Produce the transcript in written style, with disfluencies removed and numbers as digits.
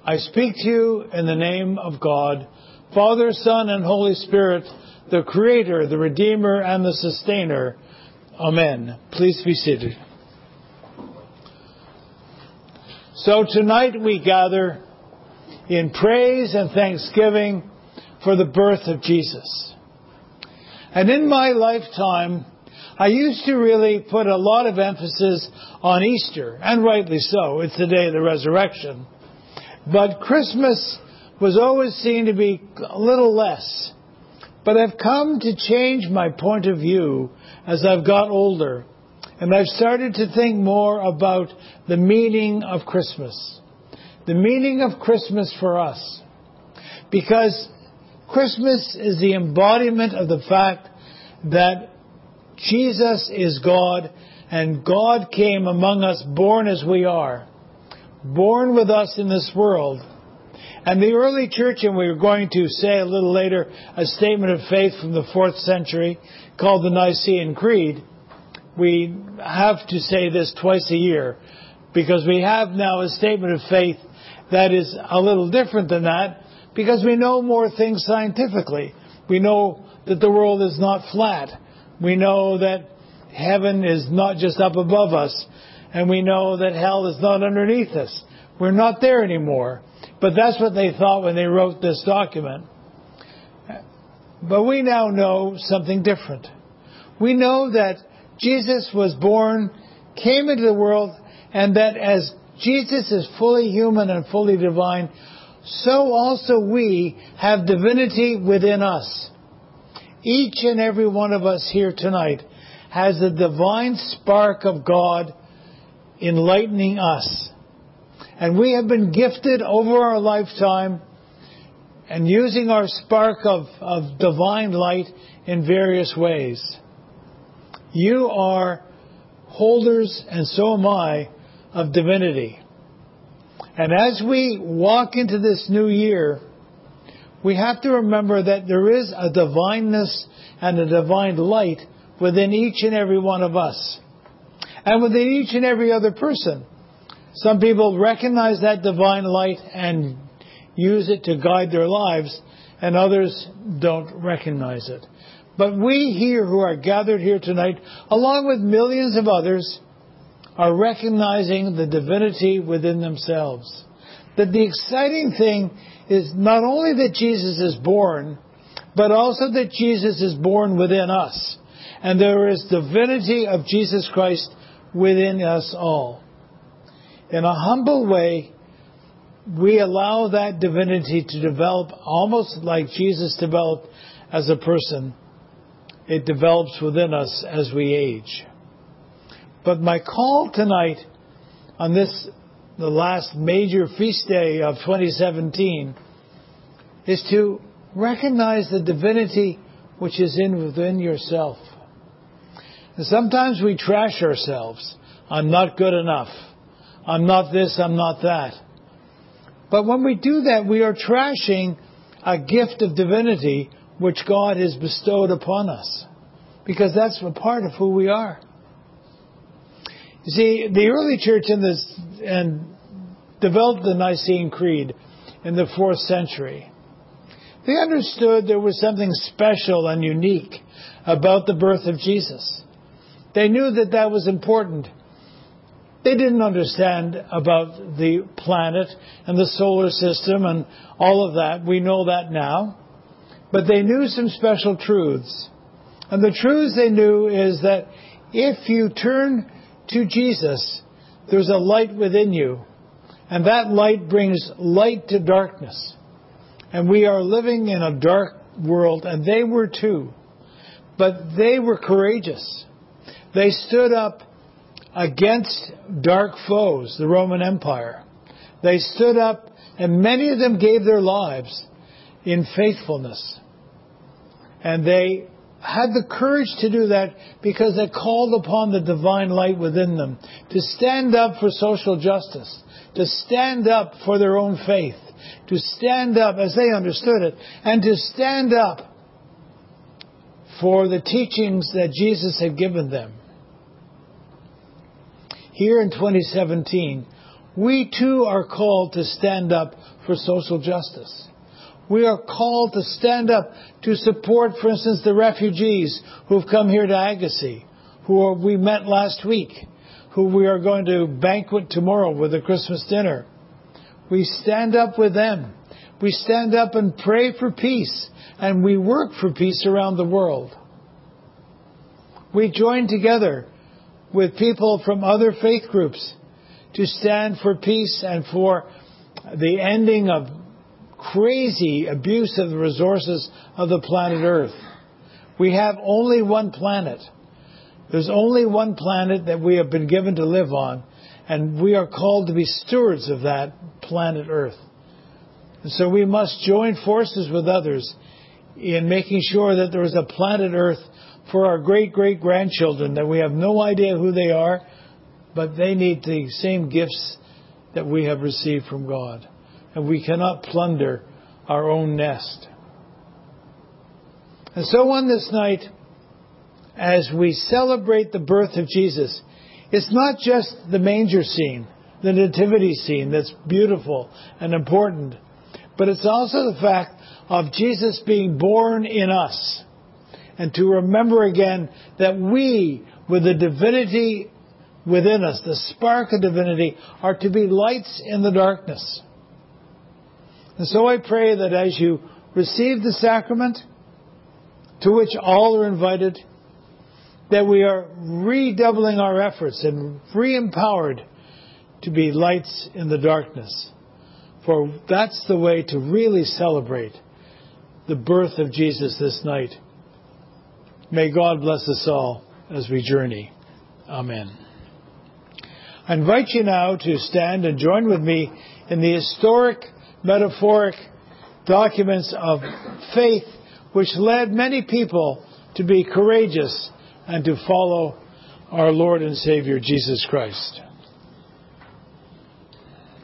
I speak to you in the name of God, Father, Son, and Holy Spirit, the Creator, the Redeemer, and the Sustainer. Amen. Please be seated. So tonight we gather in praise and thanksgiving for the birth of Jesus. And in my lifetime, I used to really put a lot of emphasis on Easter, and rightly so. It's the day of the resurrection. But Christmas was always seen to be a little less. But I've come to change my point of view as I've got older. And I've started to think more about the meaning of Christmas. The meaning of Christmas for us. Because Christmas is the embodiment of the fact that Jesus is God, and God came among us born as we are. Born with us in this world. And the early church, and we were going to say a little later, a statement of faith from the 4th century called the Nicene Creed. We have to say this twice a year because we have now a statement of faith that is a little different than that because we know more things scientifically. We know that the world is not flat. We know that heaven is not just up above us. And we know that hell is not underneath us. We're not there anymore. But that's what they thought when they wrote this document. But we now know something different. We know that Jesus was born, came into the world, and that as Jesus is fully human and fully divine, so also we have divinity within us. Each and every one of us here tonight has a divine spark of God enlightening us. And we have been gifted over our lifetime and using our spark of divine light in various ways. You are holders, and so am I, of divinity. And as we walk into this new year, we have to remember that there is a divineness and a divine light within each and every one of us. And within each and every other person. Some people recognize that divine light and use it to guide their lives, and others don't recognize it. But we here who are gathered here tonight, along with millions of others, are recognizing the divinity within themselves. That the exciting thing is not only that Jesus is born, but also that Jesus is born within us. And there is divinity of Jesus Christ within us all. In a humble way, we allow that divinity to develop almost like Jesus developed as a person. It develops within us as we age. But my call tonight on this, the last major feast day of 2017, is to recognize the divinity which is within yourself. And sometimes we trash ourselves. I'm not good enough. I'm not this, I'm not that. But when we do that, we are trashing a gift of divinity which God has bestowed upon us. Because that's a part of who we are. You see, the early church developed the Nicene Creed in the 4th century. They understood there was something special and unique about the birth of Jesus. They knew that that was important. They didn't understand about the planet and the solar system and all of that. We know that now. But they knew some special truths. And the truths they knew is that if you turn to Jesus, there's a light within you. And that light brings light to darkness. And we are living in a dark world, and they were too. But they were courageous. They stood up against dark foes, the Roman Empire. They stood up, and many of them gave their lives in faithfulness. And they had the courage to do that because they called upon the divine light within them to stand up for social justice, to stand up for their own faith, to stand up as they understood it, and to stand up for the teachings that Jesus had given them. Here in 2017, we too are called to stand up for social justice. We are called to stand up to support, for instance, the refugees who've come here to Agassiz, we met last week, who we are going to banquet tomorrow with a Christmas dinner. We stand up with them. We stand up and pray for peace, and we work for peace around the world. We join together with people from other faith groups to stand for peace and for the ending of crazy abuse of the resources of the planet Earth. We have only one planet. There's only one planet that we have been given to live on, and we are called to be stewards of that planet Earth. And so we must join forces with others in making sure that there is a planet Earth for our great-great-grandchildren, that we have no idea who they are, but they need the same gifts that we have received from God. And we cannot plunder our own nest. And so on this night, as we celebrate the birth of Jesus, it's not just the manger scene, the nativity scene that's beautiful and important, but it's also the fact of Jesus being born in us. And to remember again that we, with the divinity within us, the spark of divinity, are to be lights in the darkness. And so I pray that as you receive the sacrament, to which all are invited, that we are redoubling our efforts and re-empowered to be lights in the darkness. For that's the way to really celebrate the birth of Jesus this night. May God bless us all as we journey. Amen. I invite you now to stand and join with me in the historic, metaphoric documents of faith which led many people to be courageous and to follow our Lord and Savior Jesus Christ.